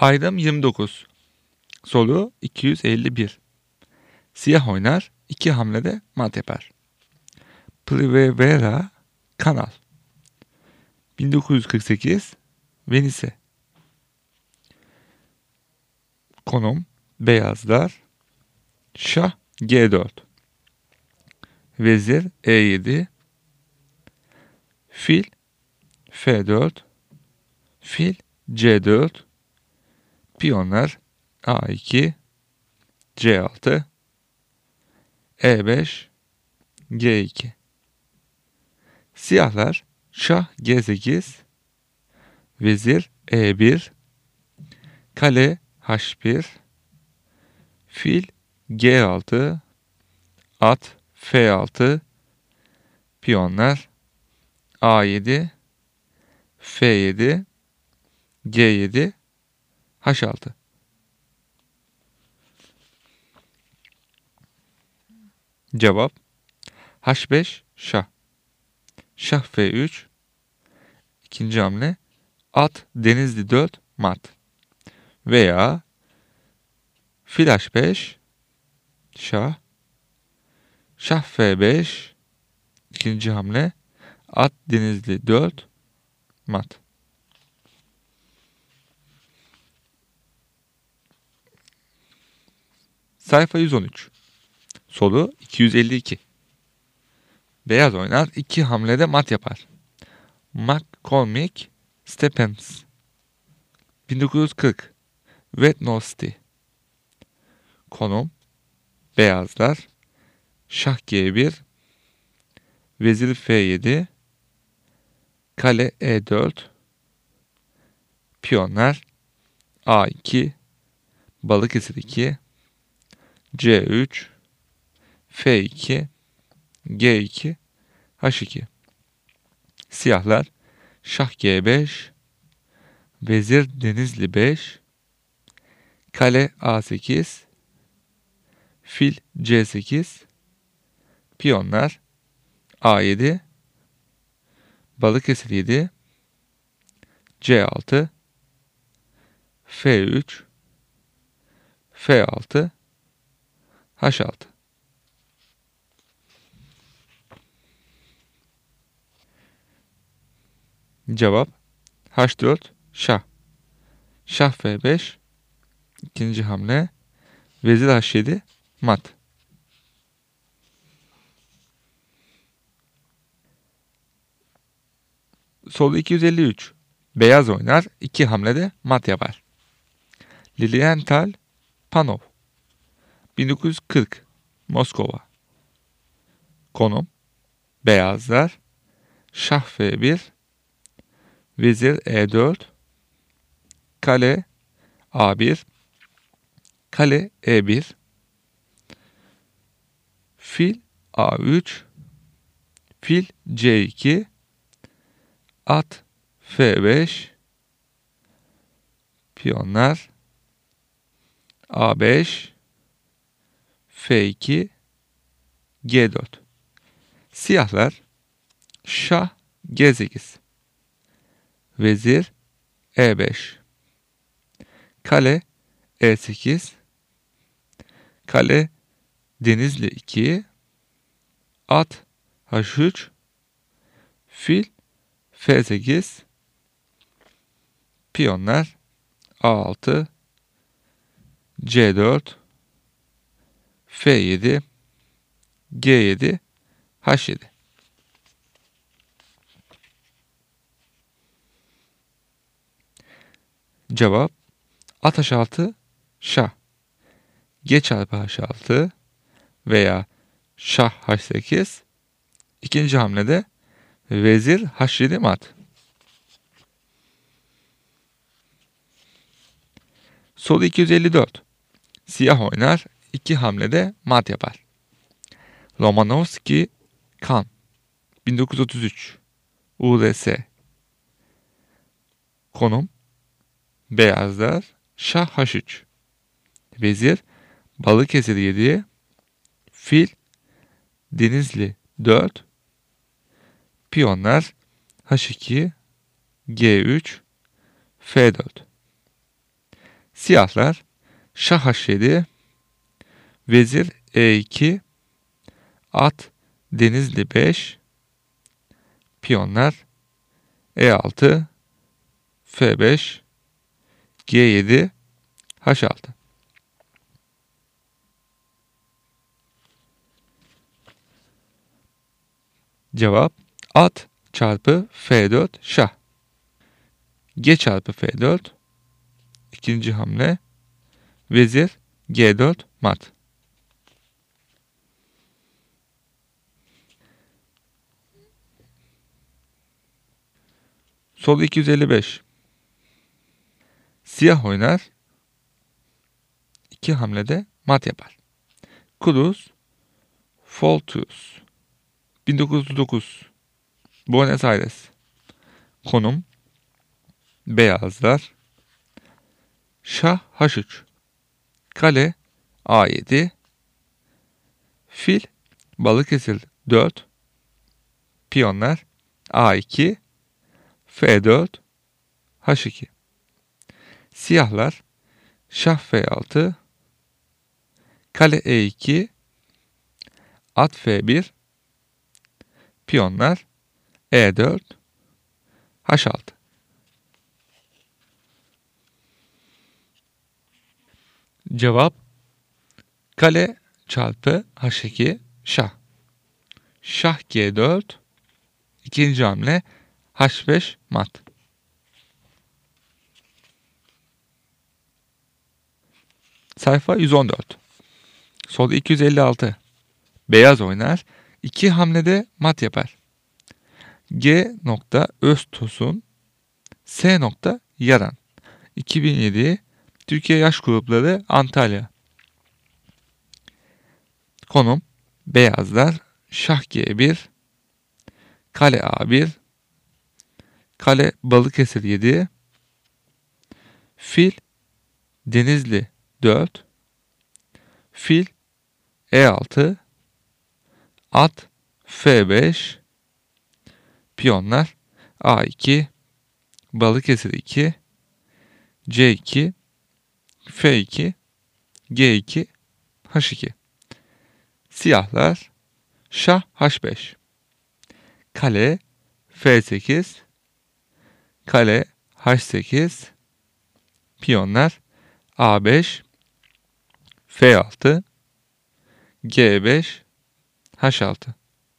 Aydın 29. Solu 251. Siyah oynar, 2 hamlede mat yapar. Primavera Kanal 1948 Venice. Konum beyazlar. Şah G4. Vezir E7. Fil F4. Fil C4. Piyonlar A2. C6. E5. G2. Siyahlar Şah G8. Vezir E1. Kale H1. Fil G6. At F6. Piyonlar A7. F7. G7. H6. Cevap H5 Şah. Şah F3. İkinci hamle at Denizli 4 mat. Veya fil H5 Şah. Şah F5. İkinci hamle at Denizli 4 mat. Sayfa 113. Solu 252. Beyaz oynar, 2 hamlede mat yapar. McCormick Stephens 1940 Wednesday. Konum beyazlar. Şah G1. Vezir F7. Kale E4. Piyonlar A2. Balıkesir 2. C3. F2. G2. H2. Siyahlar Şah G5. Vezir Denizli 5. Kale A8. Fil C8. Piyonlar A7. Balıkesir 7. C6. F3. F6. H6. Cevap H4 Şah. Şah F5. İkinci hamle Vezir H7 mat. Solu 253. Beyaz oynar, 2 hamlede mat yapar. Lilienthal Panov 1940 Moskova. Konum beyazlar. Şah F1. Vezir E4. Kale A1. Kale E1. Fil A3. Fil C2. At F5. Piyonlar A5. F2. G4. Siyahlar Şah G8. Vezir E5. Kale E8. Kale Denizli 2. At H3. Fil F8. Piyonlar A6. C4. F7. G7. H7. Cevap at H6 Şah. G çarpı H6 veya Şah H8. İkinci hamlede Vezir H7 mat. Solu 254. Siyah oynar, 2 hamlede mat yapar. Romanovski Kan 1933 URS. Konum beyazlar. Şah H3. Vezir Balıkesir 7. Fil Denizli 4. Piyonlar H2. G3. F4. Siyahlar şah h7, vezir e2, at denizli 5, piyonlar e6, f5, g7, h6. Cevap at çarpı f4 şah. G çarpı f4. İkinci hamle. Vezir g4 mat. Sol 255. Siyah oynar. İki hamlede mat yapar. Kuduz Foltius 1909 Buenos Aires. Konum beyazlar. Şah h3, kale a7, fil Balıkesir 4, piyonlar a2, f4, h2. Siyahlar şah f6, kale e2, at f1, piyonlar e4, h6. Cevap kale çarpı h2 şah. Şah g4, ikinci hamle h5 mat. Sayfa 114. Sol 256. Beyaz oynar. İki hamlede mat yapar. G. Öztosun, S. Yaran. 2007 Türkiye Yaş Grupları Antalya. Konum beyazlar. Şah G1, kale A1, kale Balıkesir 7, fil Denizli 4, fil E6, at F5, piyonlar A2, Balıkesir 2, C2, F2, G2, H2. Siyahlar şah H5, kale F8, kale H8, piyonlar A5, F6, G5, H6.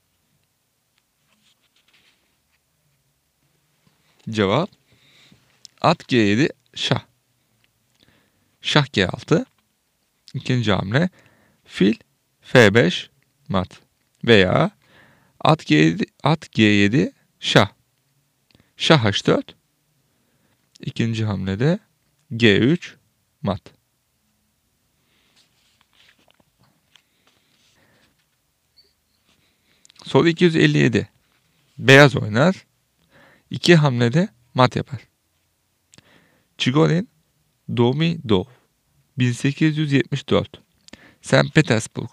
Cevap at G7 şah. Şah G6, ikinci hamle fil F5 mat veya at G7 şah. Şah H4, ikinci hamlede G3 mat. Sol 257. Beyaz oynar. İki hamlede mat yapar. Chigorin Domidov 1874 St. Petersburg.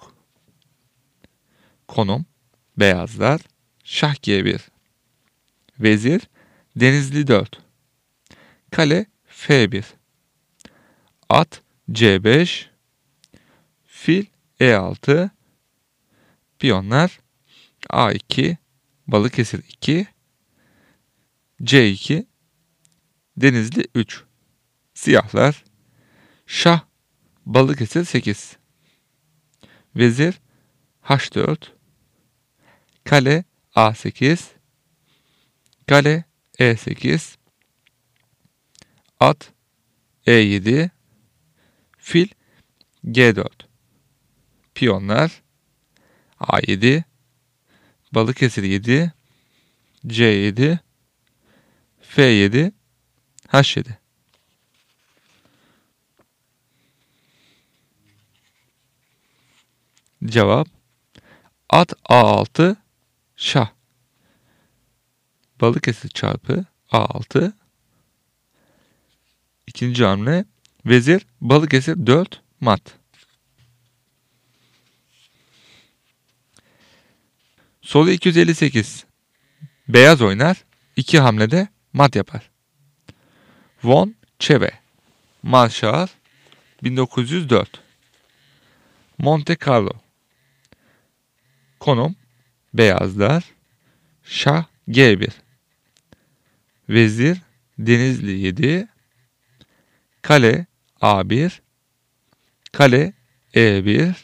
Konum beyazlar. Şah G1, vezir Denizli 4, kale F1, at C5, fil E6, piyonlar A2, Balıkesir 2, C2, Denizli 3. Siyahlar şah Balıkesir 8, vezir H4, kale A8, kale E8, at E7, fil G4, piyonlar A7, Balıkesir 7, C7, F7, H7. Cevap at A6 şah. Balıkesir çarpı A6. İkinci hamle vezir Balıkesir 4 mat. Solu 258. Beyaz oynar. İki hamlede mat yapar. Von Çeve, Marşal 1904. Monte Carlo. Konum Beyazlar. Şah G1. Vezir Denizli 7. Kale A1. Kale E1.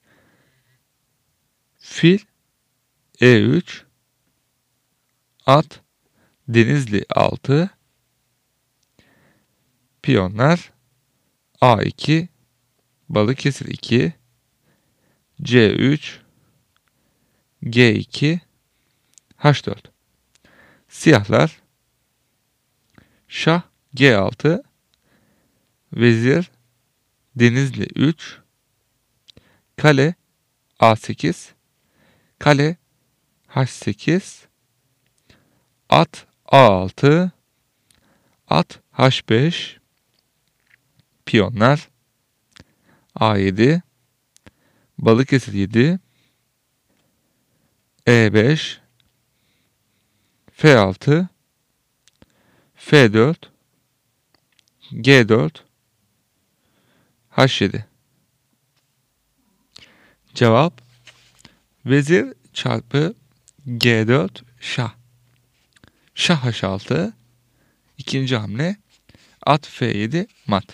Fil E3. At Denizli 6. Piyonlar A2. Balıkesir 2. C3. G2. H4. Siyahlar Şah G6. Vezir Denizli 3. Kale A8. Kale H8. At A6. At H5. Piyonlar A7. Balıkesir 7. E5. F6. F4. G4. H7. Cevap Vezir çarpı G4 Şah. Şah H6. İkinci hamle. At F7 mat.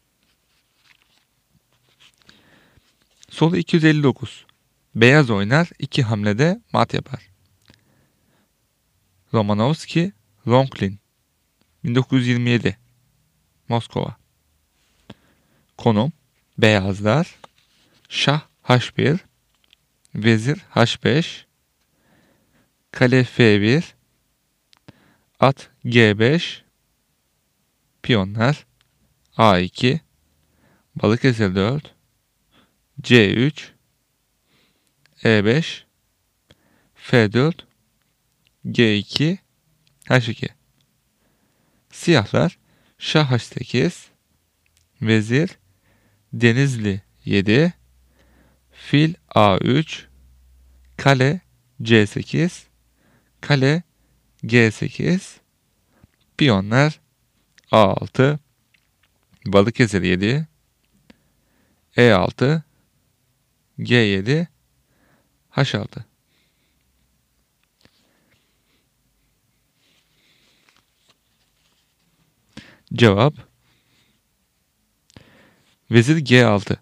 Soru 259. Beyaz oynar 2 hamlede mat yapar. Romanovski, Ronklin. 1927. Moskova. Konum Beyazlar. Şah H1. Vezir H5. Kale F1. At G5. Piyonlar A2. Balıkesir 4. C3. E5. F4. G2. H2. Siyahlar Şah H8. Vezir Denizli 7. Fil A3. Kale C8. Kale G8. Piyonlar A6. Balıkesir 7. E6. G7. H6. Cevap Vezir G6.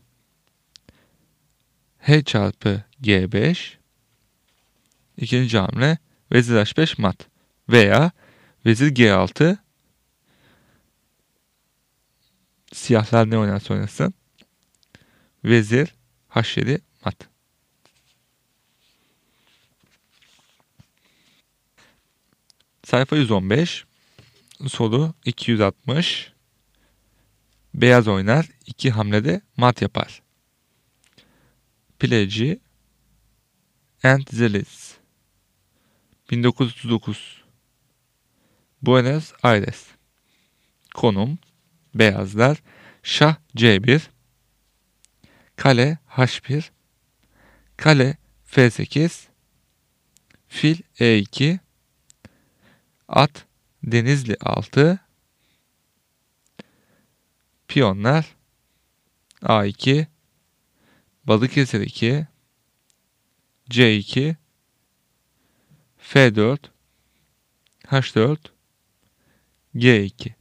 H çarpı G5. İkinci hamle Vezir H5 mat. Veya Vezir G6. Siyahlar ne oynarsa oynasın. Vezir H7 mat. Sayfa 115. Soru 260. Beyaz oynar 2 hamlede mat yapar. Pleci and Zelis. 1939. Buenos Aires. Konum Beyazlar. Şah C1. Kale H1. Kale F8. Fil E2. At Denizli 6. Piyonlar A2. Balıkesir 2. C2. F4. H4. G2.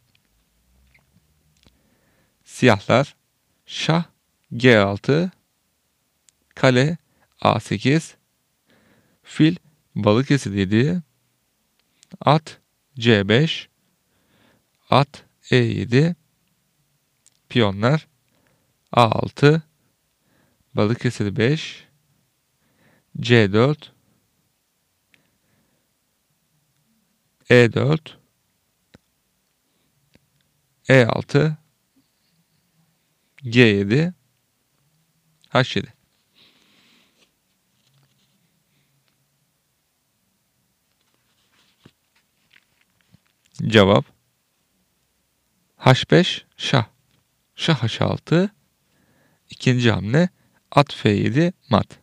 Siyahlar Şah G6. Kale A8. Fil Balıkesir 7. At C5. At E7. Piyonlar A6. Balıkesir 5. C4. E4. E6. G7. H7. Cevap H5 Şah. Şah H6. İkinci hamle At F7 mat.